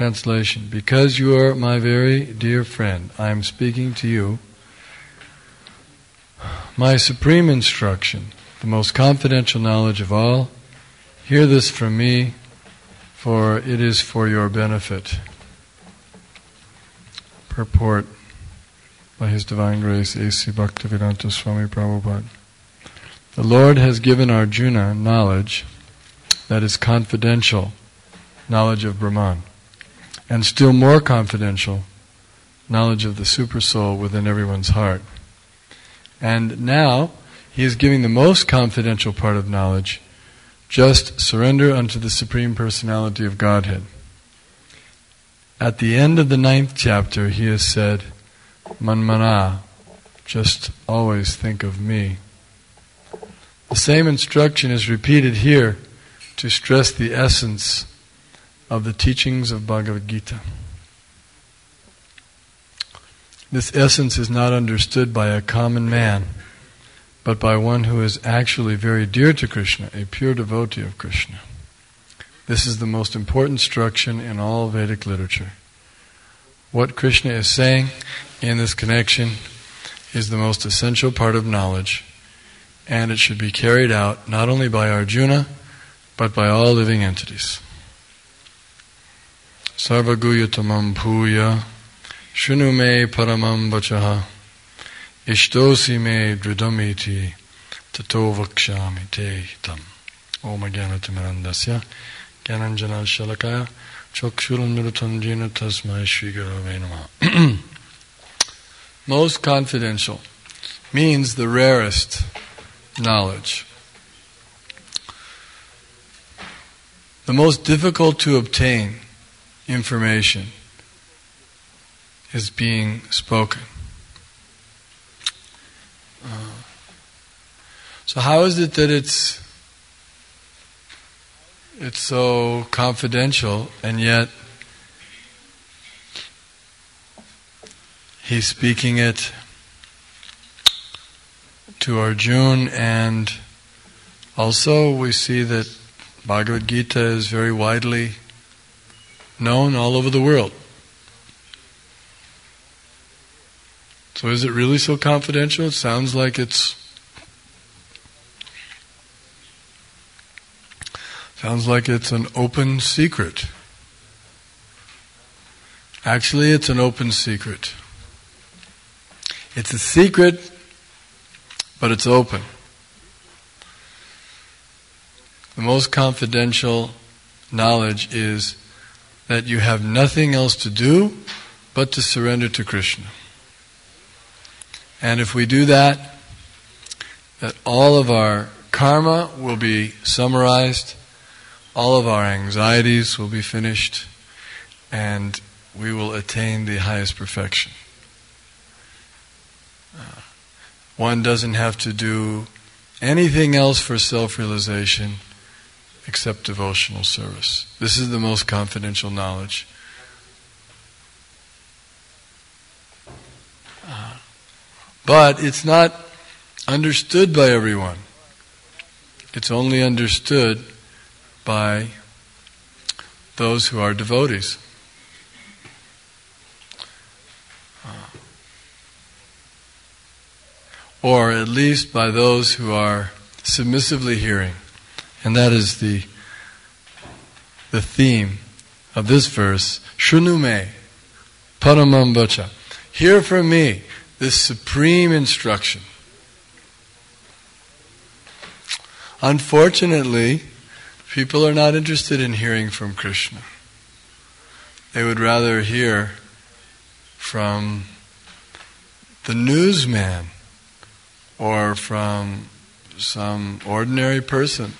Translation. Because you are my very dear friend, I am speaking to you. My supreme instruction, the most confidential knowledge of all, hear this from me, for it is for your benefit. Purport by His Divine Grace, A.C. Bhaktivedanta Swami Prabhupada. The Lord has given Arjuna knowledge that is confidential, knowledge of Brahman, and still more confidential, knowledge of the Supersoul within everyone's heart. And now, He is giving the most confidential part of knowledge, just surrender unto the Supreme Personality of Godhead. At the end of the 9th chapter, He has said, Manmana, just always think of me. The same instruction is repeated here to stress the essence of the teachings of Bhagavad Gita. This essence is not understood by a common man, but by one who is actually very dear to Krishna, a pure devotee of Krishna. This is the most important instruction in all Vedic literature. What Krishna is saying in this connection is the most essential part of knowledge, and it should be carried out not only by Arjuna, but by all living entities. Sarvaguyatamam bhuya shunu me paramam vachaha ishtosi me dridamiti tato vakshami te tam. Om Jnanatimirandasya Jnananjana Shalakaya Chokshurundurutanjina Tasmai Shri Gurave Namaha. Most confidential means the rarest knowledge. The most difficult to obtain information is being spoken. So how is it that it's so confidential, and yet He's speaking it to Arjuna, and also we see that Bhagavad Gita is very widely known all over the world. So is it really so confidential? It sounds like it's an open secret. Actually, it's an open secret. It's a secret, but it's open. The most confidential knowledge is that you have nothing else to do but to surrender to Krishna. And if we do that, that all of our karma will be summarized, all of our anxieties will be finished, and we will attain the highest perfection. One doesn't have to do anything else for self-realization except devotional service. This is the most confidential knowledge. But it's not understood by everyone. It's only understood by those who are devotees. Or at least by those who are submissively hearing. And that is the theme of this verse. Shunu me paramam vacha. Hear from me this supreme instruction. Unfortunately, people are not interested in hearing from Krishna. They would rather hear from the newsman or from some ordinary person.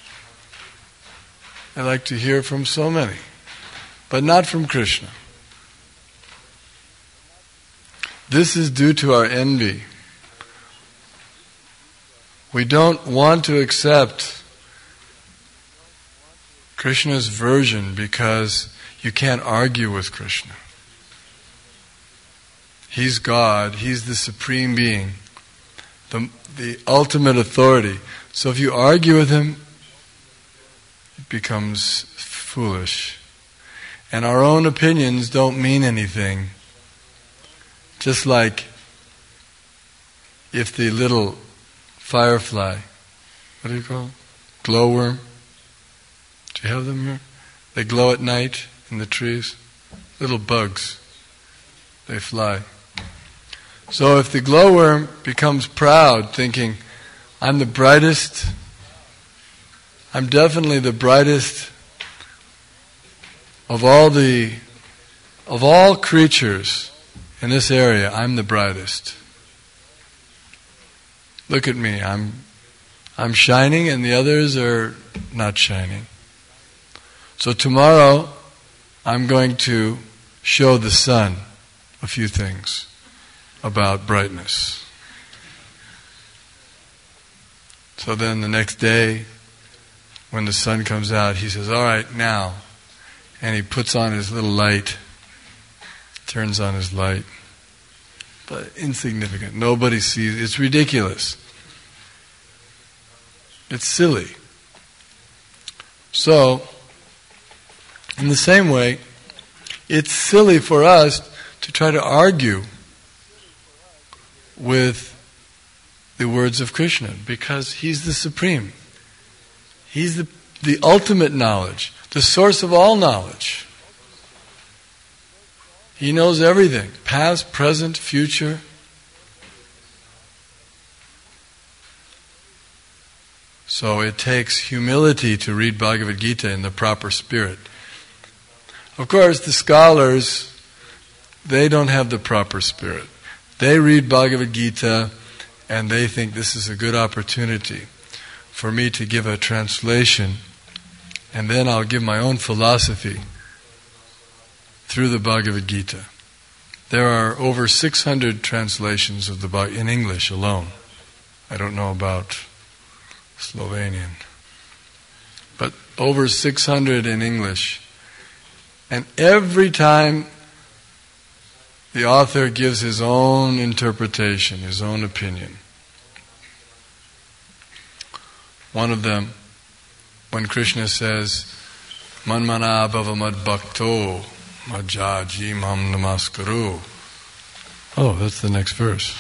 They like to hear from so many, but not from Krishna. This is due to our envy. We don't want to accept Krishna's version because you can't argue with Krishna. He's God, He's the Supreme Being, the ultimate authority. So if you argue with Him, it becomes foolish. And our own opinions don't mean anything. Just like if the little firefly, what do you call it? Glowworm. Do you have them here? They glow at night in the trees. Little bugs. They fly. So if the glowworm becomes proud, thinking, I'm the brightest, I'm definitely the brightest of all creatures in this area, I'm the brightest. Look at me, I'm shining and the others are not shining. So tomorrow I'm going to show the sun a few things about brightness. So then the next day, when the sun comes out, he says, all right, now. And he puts on his little light, turns on his light. But insignificant. Nobody sees. It's ridiculous. It's silly. So, in the same way, it's silly for us to try to argue with the words of Krishna, because He's the Supreme. He's the ultimate knowledge, the source of all knowledge. He knows everything, past, present, future. So it takes humility to read Bhagavad Gita in the proper spirit. Of course, the scholars, they don't have the proper spirit. They read Bhagavad Gita and they think this is a good opportunity for me to give a translation, and then I'll give my own philosophy through the Bhagavad Gita. There are over 600 translations of the Bhagavad in English alone. I don't know about Slovenian. But over 600 in English. And every time the author gives his own interpretation, his own opinion. One of them, when Krishna says, Manmana bhava mad bhakto majaji mam namaskaru. Oh, that's the next verse.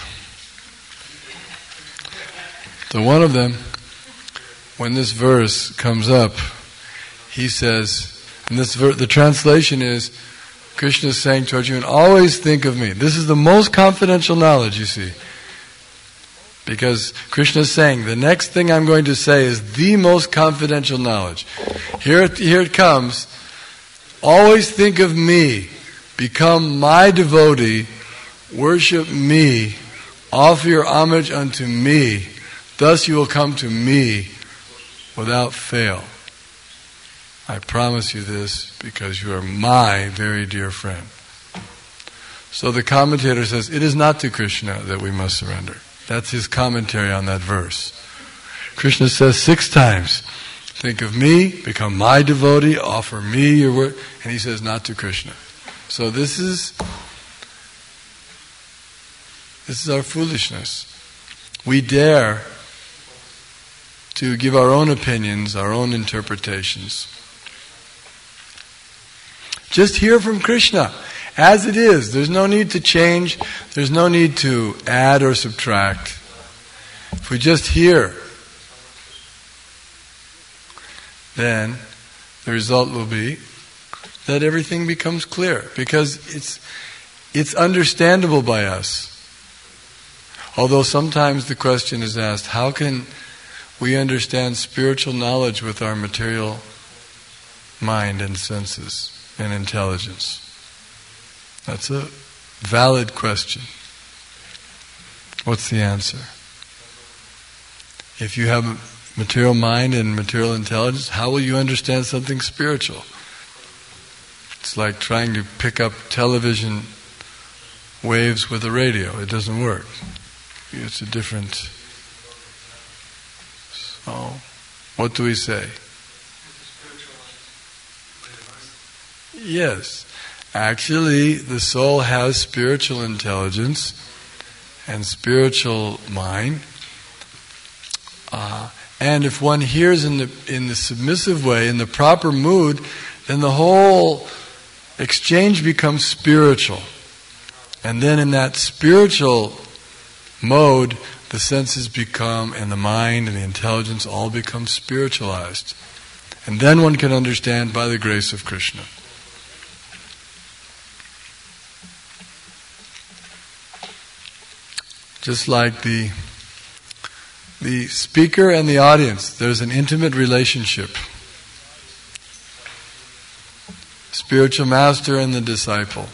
So one of them, when this verse comes up, he says, and this the translation is, Krishna is saying to Arjuna, always think of me. This is the most confidential knowledge, you see. Because Krishna is saying, the next thing I'm going to say is the most confidential knowledge. Here it comes. Always think of me. Become my devotee. Worship me. Offer your homage unto me. Thus you will come to me without fail. I promise you this because you are my very dear friend. So the commentator says, it is not to Krishna that we must surrender. That's his commentary on that verse. Krishna says 6 times, think of me, become my devotee, offer me your word, and he says not to Krishna. So this is our foolishness. We dare to give our own opinions, our own interpretations. Just hear from Krishna as it is. There's no need to change. There's no need to add or subtract. If we just hear, then the result will be that everything becomes clear, because it's understandable by us. Although sometimes the question is asked, how can we understand spiritual knowledge with our material mind and senses and intelligence? That's a valid question. What's the answer? If you have a material mind and material intelligence, how will you understand something spiritual? It's like trying to pick up television waves with a radio. It doesn't work. It's a different... So, what do we say? Yes. Actually, the soul has spiritual intelligence and spiritual mind. And if one hears in the submissive way, in the proper mood, then the whole exchange becomes spiritual. And then in that spiritual mode, the senses become, and the mind and the intelligence all become spiritualized. And then one can understand by the grace of Krishna. Just like the speaker and the audience, there's an intimate relationship. Spiritual master and the disciple.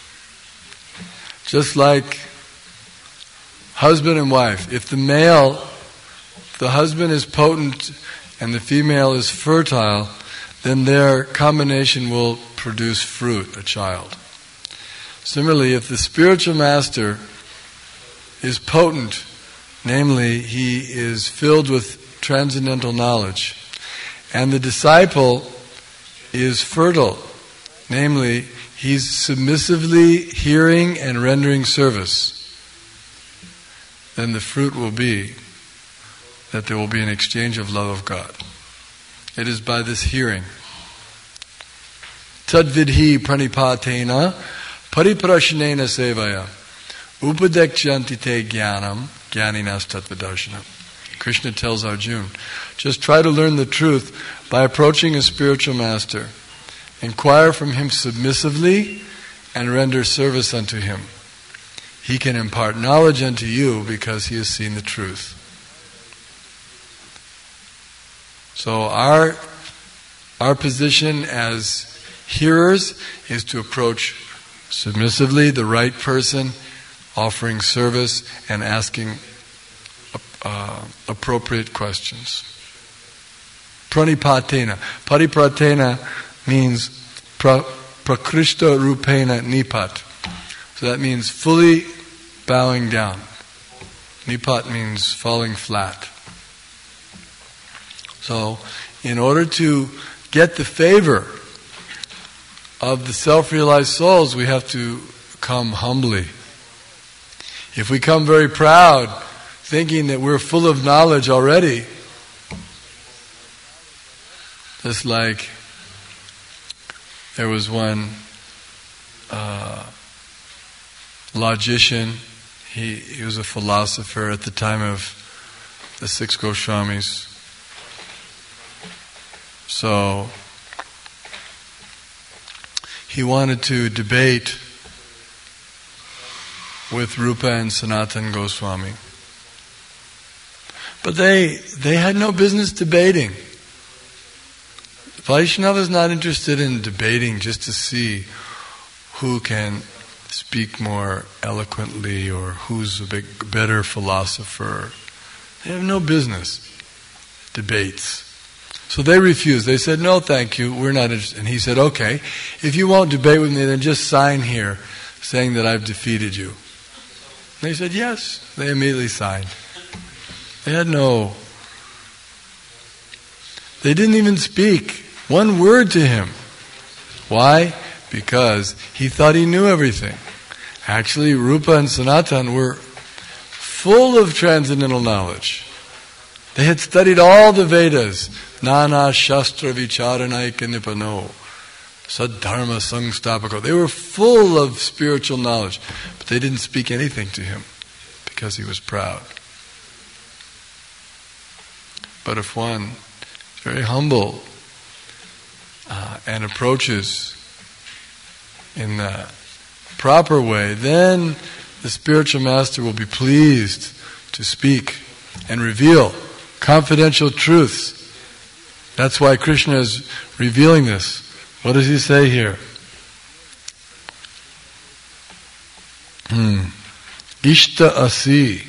Just like husband and wife. If the husband is potent and the female is fertile, then their combination will produce fruit, a child. Similarly, if the spiritual master is potent, namely, he is filled with transcendental knowledge, and the disciple is fertile, namely, he's submissively hearing and rendering service, then the fruit will be that there will be an exchange of love of God. It is by this hearing. Tadvidhi pranipatena pariprashnena sevaya upadekshyanti te jnanam jnaninas tattvadarshana. Krishna tells Arjuna, just try to learn the truth by approaching a spiritual master. Inquire from him submissively and render service unto him. He can impart knowledge unto you because he has seen the truth. So our position as hearers is to approach submissively the right person, offering service and asking appropriate questions. Pranipatena. Paripratena means prakrishta rupena nipat. So that means fully bowing down. Nipat means falling flat. So, in order to get the favor of the self-realized souls, we have to come humbly. If we come very proud, thinking that we're full of knowledge already, just like there was one logician, he was a philosopher at the time of the 6 Goswamis. So he wanted to debate with Rupa and Sanatana Goswami. But they had no business debating. Vaishnava is not interested in debating just to see who can speak more eloquently or who's a better philosopher. They have no business debates. So they refused. They said, no, thank you, we're not interested. And he said, okay, if you won't debate with me, then just sign here saying that I've defeated you. And they said, yes. They immediately signed. They didn't even speak one word to him. Why? Because he thought he knew everything. Actually, Rupa and Sanatana were full of transcendental knowledge. They had studied all the Vedas. Nana Shastra Vicharanaika Nipano Saddharma Sangstapako. They were full of spiritual knowledge, but they didn't speak anything to him because he was proud. But if one is very humble and approaches in the proper way, then the spiritual master will be pleased to speak and reveal confidential truths. That's why Krishna is revealing this. What does he say here? Ishta asi.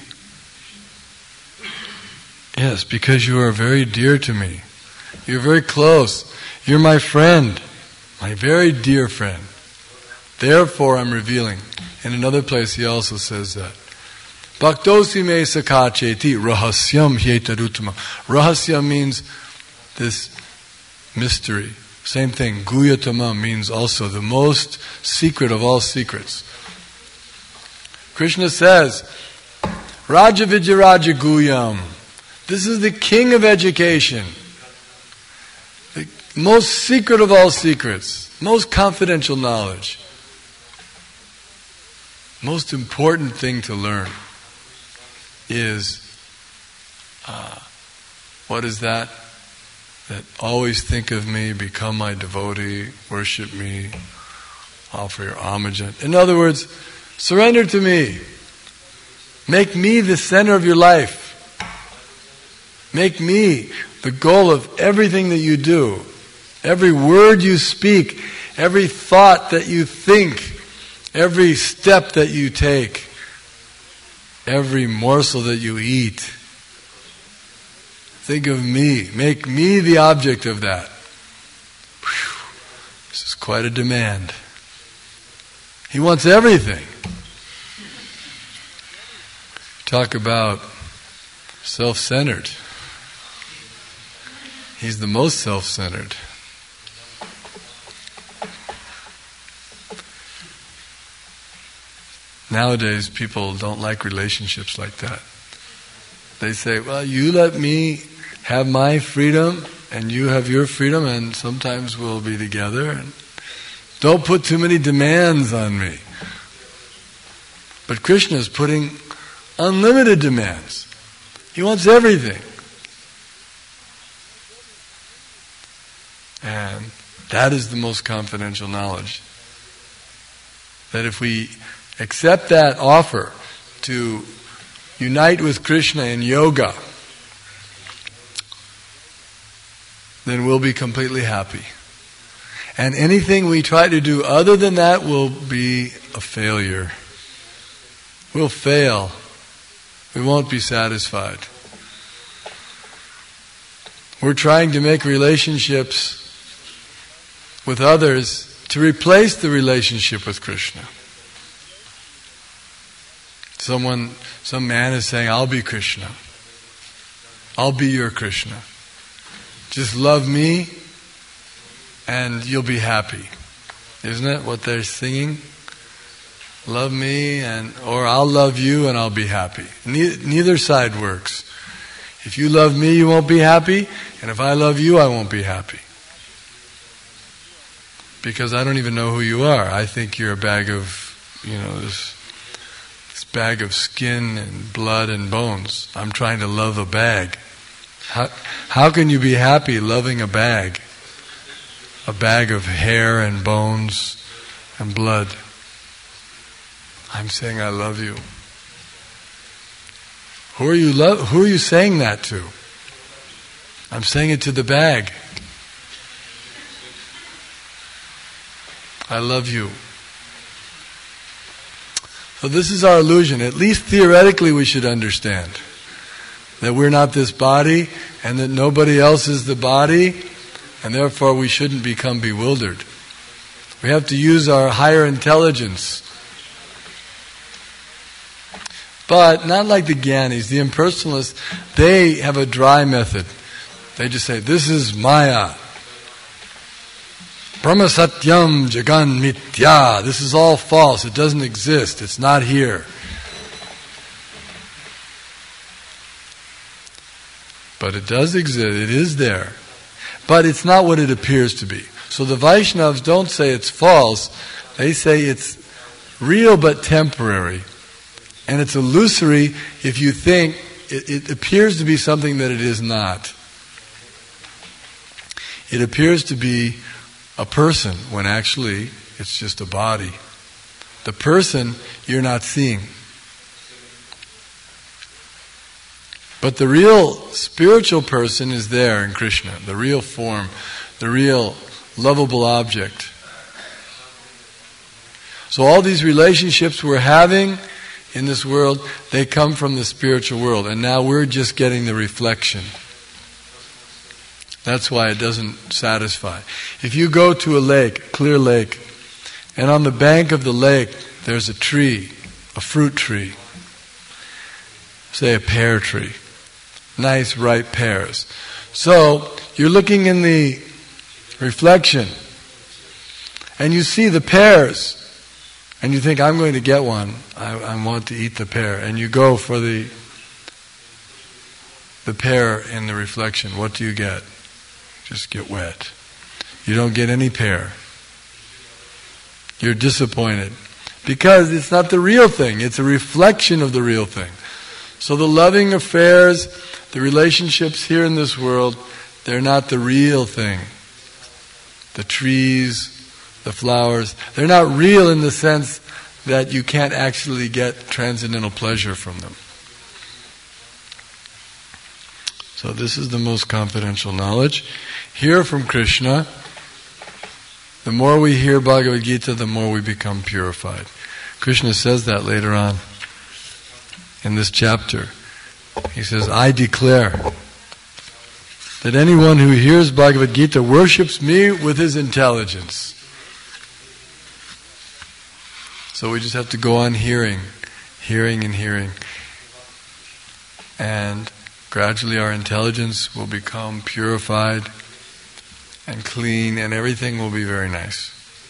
Yes, because you are very dear to me. You're very close. You're my friend. My very dear friend. Therefore I'm revealing. In another place he also says that. Bhaktosi me sakacheti rahasyam hyetarutama. Rahasya means this mystery. Same thing, Guyatama means also the most secret of all secrets. Krishna says, Raja Vijayaraja Guyam. This is the king of education. The most secret of all secrets. Most confidential knowledge. Most important thing to learn is, what is that? That always think of me, become my devotee, worship me, offer your homage. In other words, surrender to me. Make me the center of your life. Make me the goal of everything that you do. Every word you speak, every thought that you think, every step that you take, every morsel that you eat. Think of me. Make me the object of that. Whew. This is quite a demand. He wants everything. Talk about self-centered. He's the most self-centered. Nowadays, people don't like relationships like that. They say, well, you let me have my freedom, and you have your freedom, and sometimes we'll be together. And don't put too many demands on me. But Krishna is putting unlimited demands. He wants everything. And that is the most confidential knowledge. That if we accept that offer to unite with Krishna in yoga, then we'll be completely happy. And anything we try to do other than that will be a failure. We'll fail. We won't be satisfied. We're trying to make relationships with others to replace the relationship with Krishna. Some man is saying, I'll be Krishna. I'll be your Krishna. Just love me and you'll be happy. Isn't it what they're singing? Love me or I'll love you and I'll be happy. Neither side works. If you love me, you won't be happy, and if I love you, I won't be happy. Because I don't even know who you are. I think you're a bag of, this bag of skin and blood and bones. I'm trying to love a bag. How can you be happy loving a bag? A bag of hair and bones and blood. I'm saying I love you. Who are you saying that to? I'm saying it to the bag. I love you. So this is our illusion. At least theoretically we should understand that we're not this body and that nobody else is the body, and therefore we shouldn't become bewildered. We have to use our higher intelligence. But not like the Gyanis, the impersonalists, they have a dry method. They just say, this is Maya. Brahma Satyam Jagan Mithya. This is all false. It doesn't exist. It's not here. But it does exist. It is there. But it's not what it appears to be. So the Vaishnavas don't say it's false. They say it's real but temporary. And it's illusory if you think it appears to be something that it is not. It appears to be a person when actually it's just a body. The person you're not seeing. But the real spiritual person is there in Krishna, the real form, the real lovable object. So all these relationships we're having in this world, they come from the spiritual world, and now we're just getting the reflection. That's why it doesn't satisfy. If you go to a lake, a clear lake, and on the bank of the lake there's a tree, a fruit tree, say a pear tree, nice ripe pears. So you're looking in the reflection and you see the pears and you think, I'm going to get one, I want to eat the pear, and you go for the pear in the reflection. What do you get? Just get wet. You don't get any pear. you're disappointed. Because it's not the real thing, it's a reflection of the real thing. So the loving affairs, the relationships here in this world, they're not the real thing. The trees, the flowers, they're not real in the sense that you can't actually get transcendental pleasure from them. So this is the most confidential knowledge. Hear from Krishna. The more we hear Bhagavad Gita, the more we become purified. Krishna says that later on in this chapter. He says, I declare that anyone who hears Bhagavad Gita worships me with his intelligence. So we just have to go on hearing and hearing. And gradually our intelligence will become purified and clean, and everything will be very nice.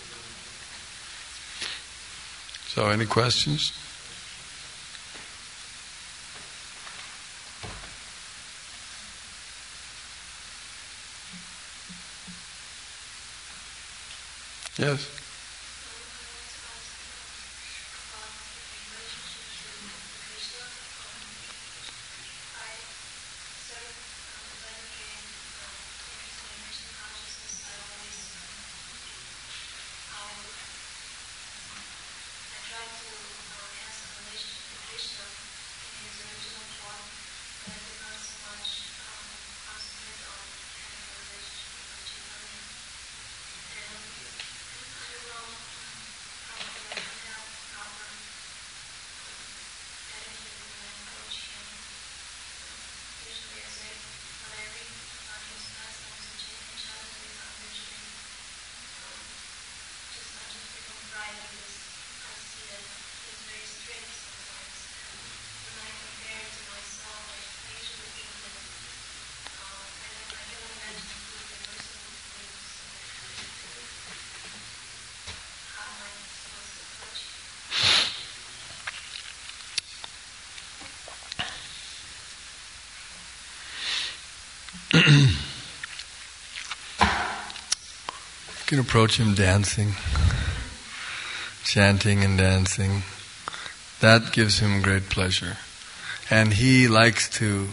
So, any questions? Yes. You can approach him dancing, chanting and dancing. That gives him great pleasure. And he likes to,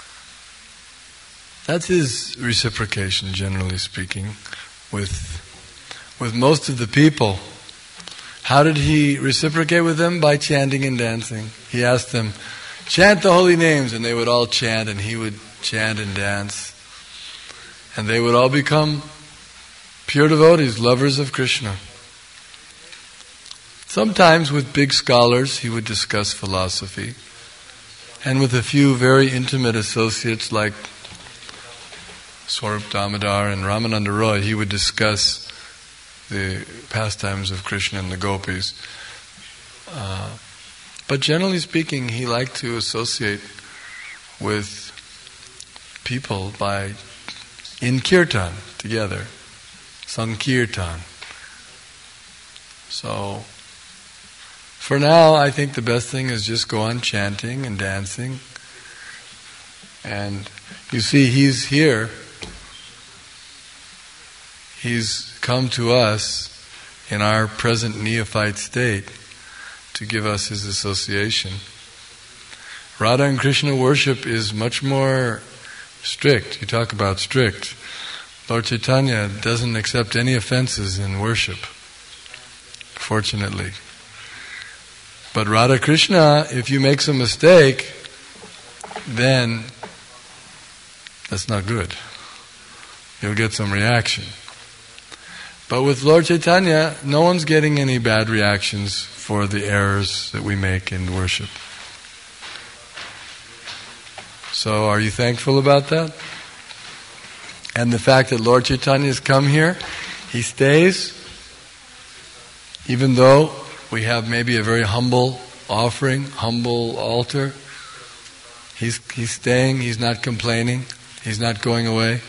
that's his reciprocation, generally speaking, with most of the people. How did he reciprocate with them? By chanting and dancing. He asked them, chant the holy names, and they would all chant, and he would chant and dance. And they would all become pure devotees, lovers of Krishna. Sometimes with big scholars he would discuss philosophy. And with a few very intimate associates like Swarup Damodar and Ramananda Roy, he would discuss the pastimes of Krishna and the gopis. But generally speaking, he liked to associate with people in kirtan together. Sankirtan. So, for now, I think the best thing is just go on chanting and dancing. And you see, he's here. He's come to us in our present neophyte state to give us his association. Radha and Krishna worship is much more strict. You talk about strict. Lord Chaitanya doesn't accept any offenses in worship, fortunately. But Radha Krishna, if you make some mistake, then that's not good. You'll get some reaction. But with Lord Chaitanya, no one's getting any bad reactions for the errors that we make in worship. So are you thankful about that? And the fact that Lord Chaitanya has come here, he stays, even though we have maybe a very humble offering, humble altar. He's staying, he's not complaining, he's not going away.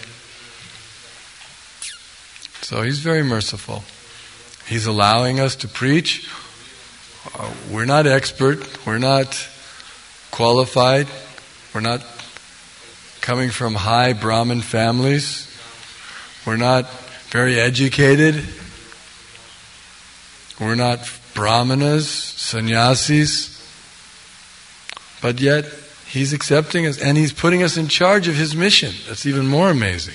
So he's very merciful. He's allowing us to preach. We're not expert, we're not qualified, we're not coming from high Brahmin families. We're not very educated. We're not brahmanas, sannyasis. But yet, He's accepting us and He's putting us in charge of His mission. That's even more amazing.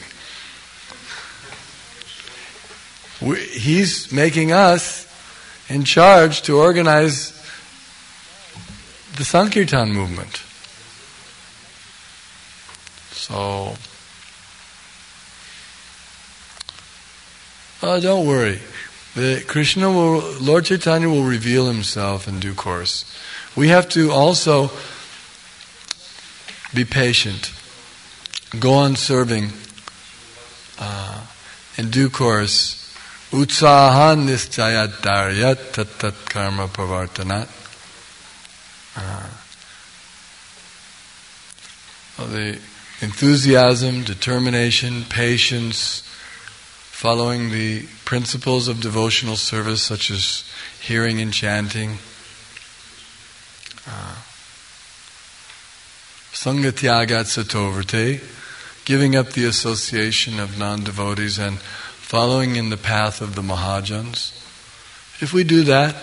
He's making us in charge to organize the Sankirtan movement. So, don't worry. Lord Chaitanya will reveal Himself in due course. We have to also be patient. Go on serving in due course. Utsahan nischayat daryat tat karma pavartanat. The enthusiasm, determination, patience, following the principles of devotional service such as hearing and chanting, Sangatyagat satovarte, giving up the association of non-devotees and following in the path of the Mahajans. If we do that,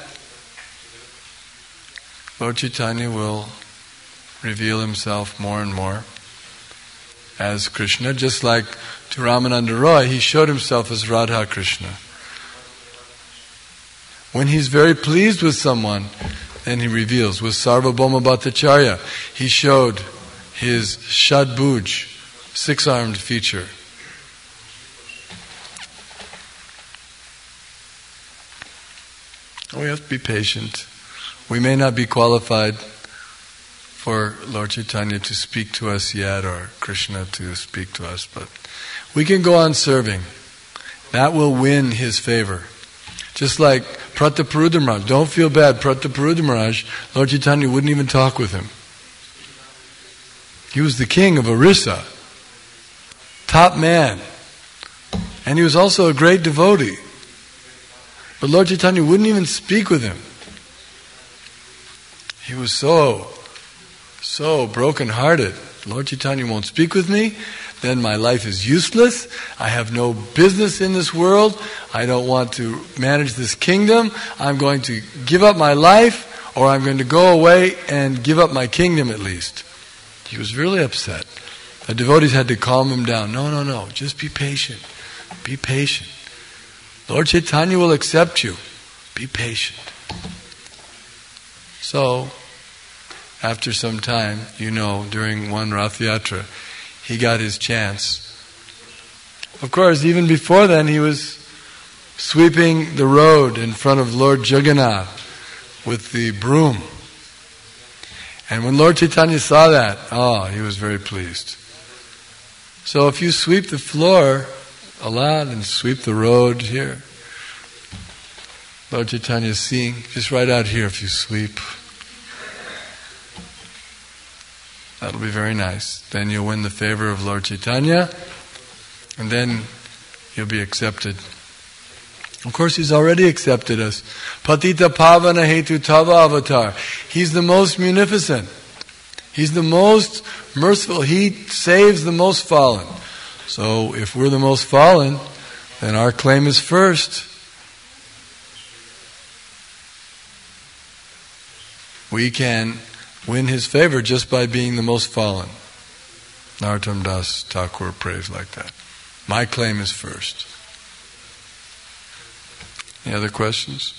Lord Chaitanya will reveal Himself more and more as Krishna. Just like to Ramananda Roy, he showed Himself as Radha Krishna. When He's very pleased with someone, then He reveals. With Sarvabhauma Bhattacharya, He showed His Shadbhuj, 6-armed feature. We have to be patient. We may not be qualified for Lord Chaitanya to speak to us yet, or Krishna to speak to us, but we can go on serving. That will win His favor. Just like Prataparudra Maharaj. Don't feel bad. Prataparudra Maharaj, Lord Chaitanya wouldn't even talk with him. He was the king of Orissa. Top man. And he was also a great devotee. But Lord Chaitanya wouldn't even speak with him. He was so broken-hearted. Lord Chaitanya won't speak with me, then my life is useless. I have no business in this world. I don't want to manage this kingdom. I'm going to give up my life, or I'm going to go away and give up my kingdom at least. He was really upset. The devotees had to calm him down. No, just be patient. Be patient. Lord Chaitanya will accept you. Be patient. So, after some time, during one Rath Yatra, he got his chance. Of course, even before then, he was sweeping the road in front of Lord Jagannath with the broom. And when Lord Chaitanya saw that, he was very pleased. So if you sweep the floor a lot and sweep the road here, Lord Chaitanya is seeing, just right out here if you sweep. That'll be very nice. Then you'll win the favor of Lord Chaitanya, and then you'll be accepted. Of course, He's already accepted us. Patita Pavana Hetu Tava Avatar. He's the most munificent. He's the most merciful. He saves the most fallen. So, if we're the most fallen, then our claim is first. We can win His favor just by being the most fallen. Narottam Das Thakur prays like that. My claim is first. Any other questions?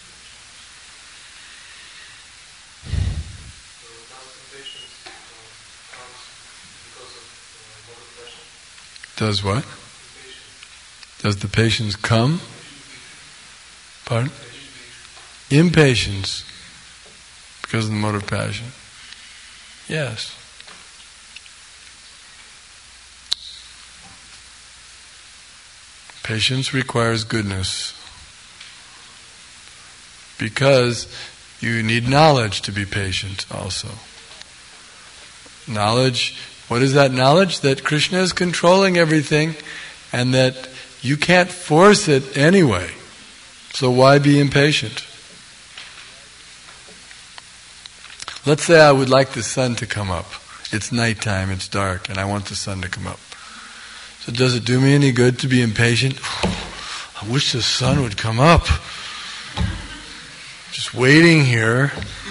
Does what? Does the patience come? Pardon? Impatience. Because of the mode of passion? Yes. Patience requires goodness. Because you need knowledge to be patient also. Knowledge, what is that knowledge? That Krishna is controlling everything and that you can't force it anyway. So why be impatient? Let's say I would like the sun to come up. It's nighttime, it's dark, and I want the sun to come up. So does it do me any good to be impatient? I wish the sun would come up. just waiting here,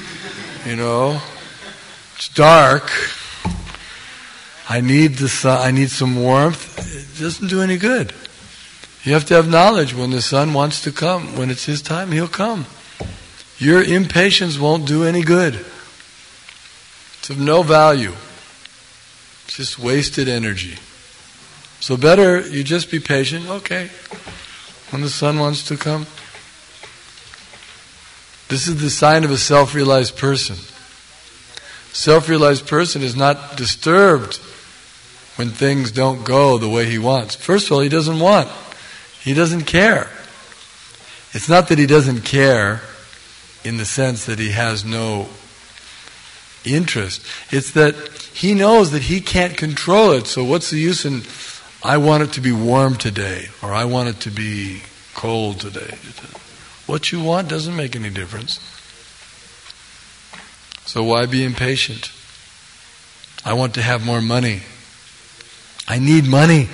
it's dark. I need the sun, I need some warmth. It doesn't do any good. You have to have knowledge. When the sun wants to come, when it's his time, he'll come. Your impatience won't do any good. It's of no value. It's just wasted energy. So better you just be patient. Okay, when the sun wants to come. This is the sign of a self-realized person. Self-realized person is not disturbed when things don't go the way he wants. First of all, he doesn't want. He doesn't care. It's not that he doesn't care in the sense that he has no interest. It's that he knows that he can't control it. So what's the use in, I want it to be warm today, or I want it to be cold today. What you want doesn't make any difference. So why be impatient? I want to have more money. I need money.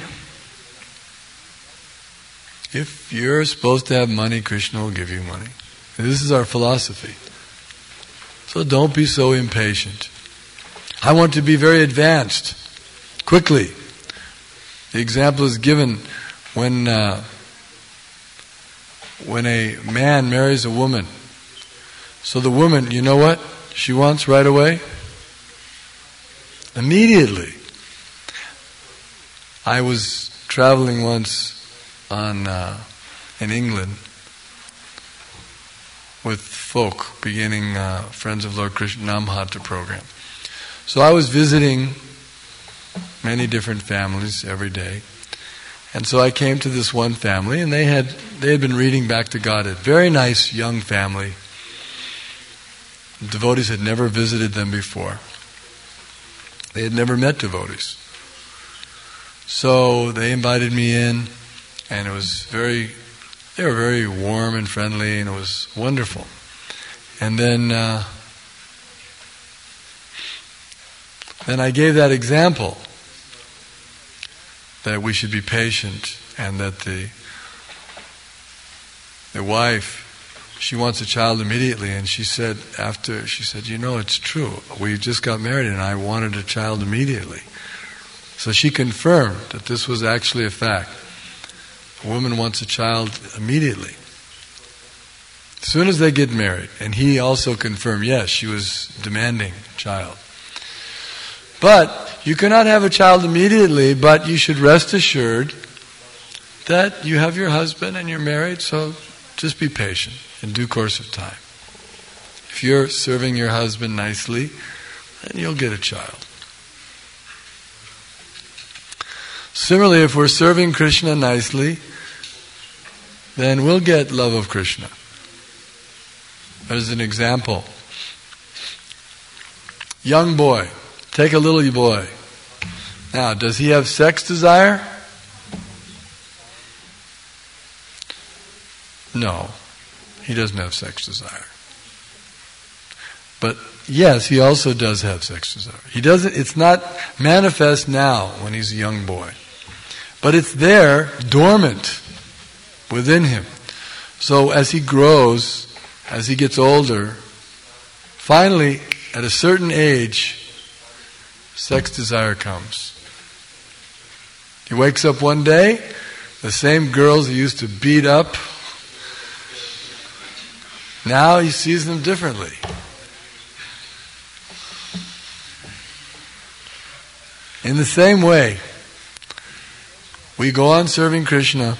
If you're supposed to have money, Krishna will give you money. This is our philosophy. So don't be so impatient. I want to be very advanced, quickly. The example is given when a man marries a woman. So the woman, you know what she wants right away? Immediately. I was traveling once in England with folk, beginning Friends of Lord Krishna Namhata program. So I was visiting many different families every day. And so I came to this one family, and they had been reading back to Godhead. Very nice young family. Devotees had never visited them before. They had never met devotees. So they invited me in, and they were very warm and friendly, and it was wonderful. And then I gave that example that we should be patient, and that the wife, she wants a child immediately, and she said, it's true. We just got married and I wanted a child immediately. So she confirmed that this was actually a fact. A woman wants a child immediately. As soon as they get married. And he also confirmed, yes, she was demanding a child. But you cannot have a child immediately, but you should rest assured that you have your husband and you're married, so just be patient in due course of time. If you're serving your husband nicely, then you'll get a child. Similarly, if we're serving Krishna nicely, then we'll get love of Krishna. There's an example. Young boy. Take a little boy. Now, does he have sex desire? No, he doesn't have sex desire. But yes, he also does have sex desire. It's not manifest now when he's a young boy. But it's there, dormant, within him. So as he grows, as he gets older, finally, at a certain age, sex desire comes. He wakes up one day, the same girls he used to beat up, now he sees them differently. In the same way, we go on serving Krishna.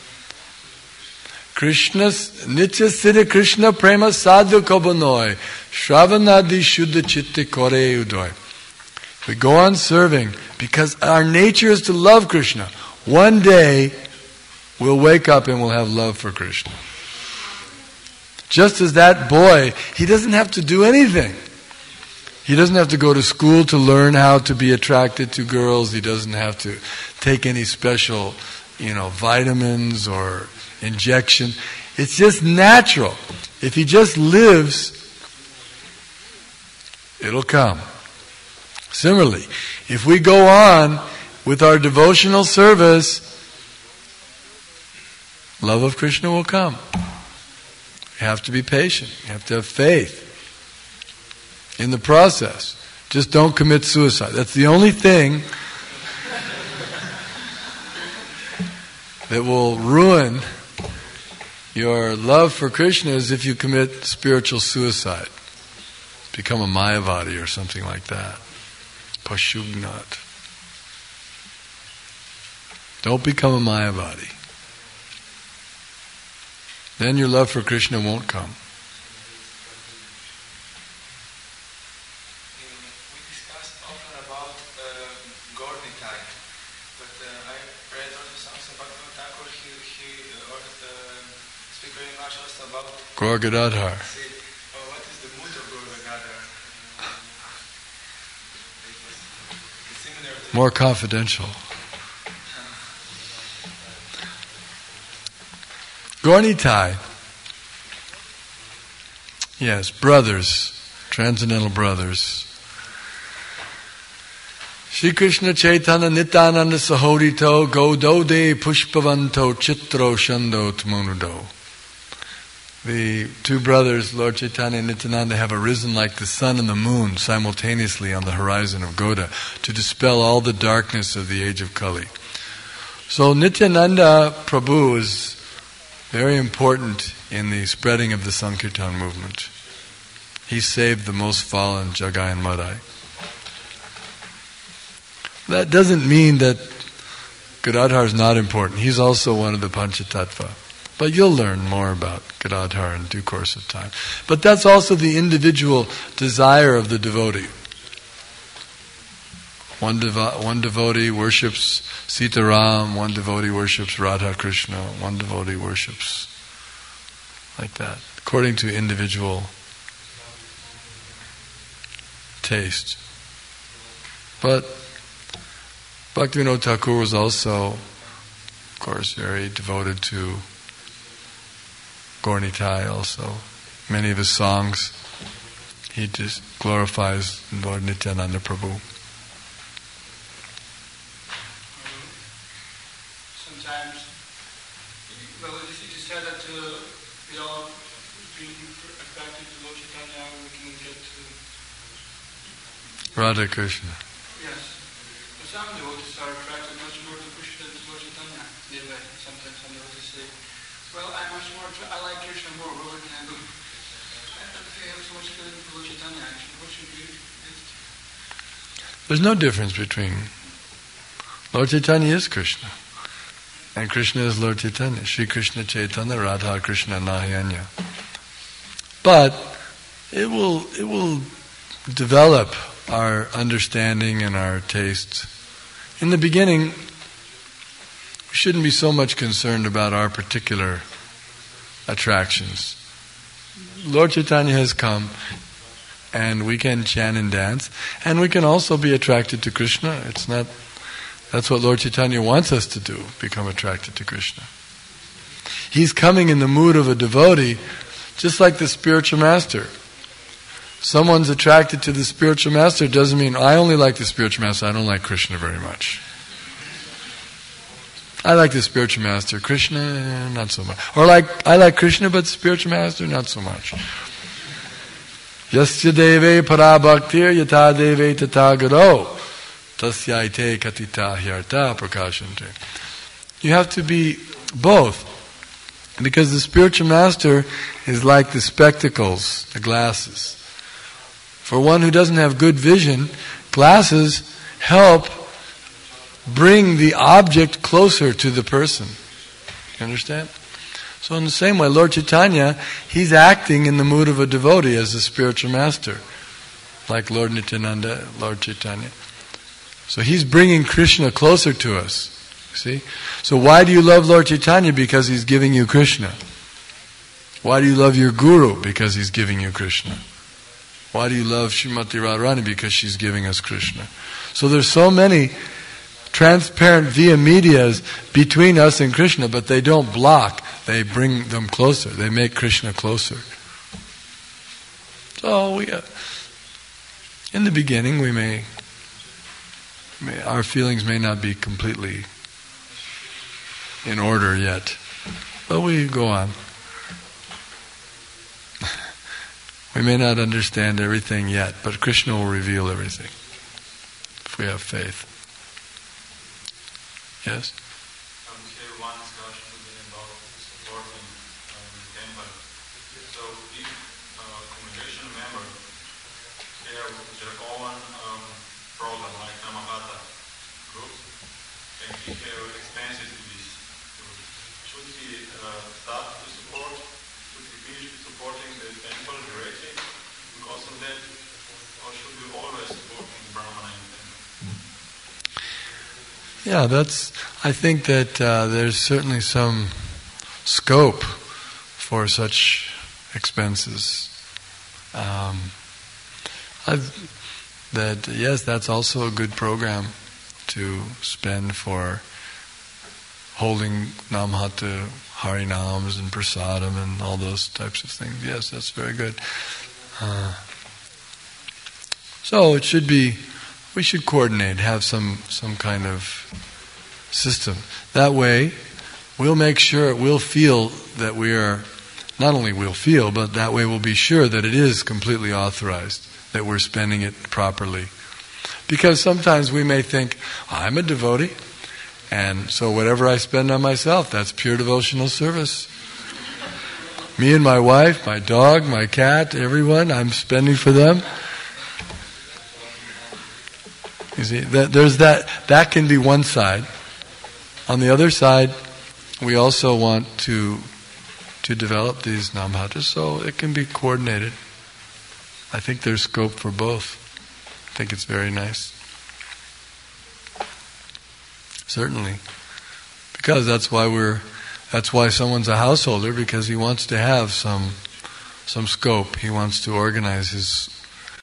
Krishna's Nitya Siddha Krishna Prema Sadhu Kobanoi Shravanadi Shuddha Chitte Kore Udoy. We go on serving because our nature is to love Krishna. One day we'll wake up and we'll have love for Krishna. Just as that boy, he doesn't have to do anything. He doesn't have to go to school to learn how to be attracted to girls. He doesn't have to take any special, vitamins or injection. It's just natural. If he just lives, it'll come. Similarly, if we go on with our devotional service, love of Krishna will come. You have to be patient. You have to have faith in the process. Just don't commit suicide. That's the only thing that will ruin your love for Krishna is if you commit spiritual suicide. Become a Mayavadi or something like that. Pashugnat. Don't become a Mayavadi. Then your love for Krishna won't come. We discussed often about Gaur Nitai, but I read also something about Thakur. He speak very much also about Gaur Gadadhar. What is the mood of Gaur Gadadhar? It's similar to More confidential. Gaur Nitai. Yes, brothers, transcendental brothers. Shri Krishna Chaitanya Nityananda Sahodito Godode Pushpavanto Chitro Shando Tmonudo. The two brothers, Lord Chaitanya and Nityananda, have arisen like the sun and the moon simultaneously on the horizon of Goda to dispel all the darkness of the age of Kali. So Nityananda Prabhu is very important in the spreading of the Sankirtan movement. He saved the most fallen Jagai and Madai. That doesn't mean that Gadadhar is not important. He's also one of the Panchatattva. But you'll learn more about Gadadhar in due course of time. But that's also the individual desire of the devotee. One devotee worships Sitaram, one devotee worships Radha Krishna, one devotee worships like that, according to individual taste. But Bhaktivinoda Thakur was also, of course, very devoted to Gaur Nitai also. Many of his songs, he just glorifies Lord Nityananda Prabhu. Sometimes, well, it is said that we all being attracted to Lord Chaitanya, we can get to Radha Krishna. yes. But some devotees are attracted much more to Krishna than to Lord Chaitanya. Sometimes some devotees say, well, I like Krishna more, what can I do? If I have so much feeling for Lord Chaitanya, actually, what should we do? There's no difference between Lord Chaitanya is Krishna. And Krishna is Lord Chaitanya. Shri Krishna Chaitanya Radha Krishna Nahiyanya. But it will develop our understanding and our tastes. In the beginning, we shouldn't be so much concerned about our particular attractions. Lord Chaitanya has come, and we can chant and dance, and we can also be attracted to Krishna. That's what Lord Chaitanya wants us to do, become attracted to Krishna. He's coming in the mood of a devotee, just like the spiritual master. Someone's attracted to the spiritual master doesn't mean, I only like the spiritual master, I don't like Krishna very much. I like the spiritual master, Krishna, not so much. Or I like Krishna, but the spiritual master, not so much. Yasya deve para bhaktir yata deve tata garo tasyaite katita hyarta prakashante. You have to be both. Because the spiritual master is like the spectacles, the glasses. For one who doesn't have good vision, glasses help bring the object closer to the person. You understand? So in the same way, Lord Chaitanya, he's acting in the mood of a devotee as a spiritual master. Like Lord Nityananda, Lord Chaitanya. So he's bringing Krishna closer to us. See? So why do you love Lord Chaitanya? Because he's giving you Krishna. Why do you love your Guru? Because he's giving you Krishna. Why do you love Srimati Radharani? Because she's giving us Krishna. So there's so many transparent via medias between us and Krishna, but they don't block. They bring them closer. They make Krishna closer. So in the beginning, our feelings may not be completely in order yet, but we go on. We may not understand everything yet, but Krishna will reveal everything if we have faith. Yes? I would say one discussion would be about supporting the temple. So if congregation member they have their own program like Namahata group, and he have expenses to this group, should he start to support? Should he finish supporting the temple directly because of that, or should we always support Brahmana in temple? Yeah, I think that there's certainly some scope for such expenses. Yes, that's also a good program to spend for holding Namhata, Harinams and Prasadam and all those types of things. Yes, that's very good. So it should be, we should coordinate, have some kind of system. That way, we'll make sure, we'll feel that we are, not only we'll feel, but that way we'll be sure that it is completely authorized, that we're spending it properly. Because sometimes we may think, I'm a devotee, and so whatever I spend on myself, that's pure devotional service. Me and my wife, my dog, my cat, everyone, I'm spending for them. You see, there's that can be one side. On the other side, we also want to develop these namhatas, so it can be coordinated. I think there's scope for both. I think it's very nice. Certainly. Because that's why someone's a householder, because he wants to have some scope. He wants to organize his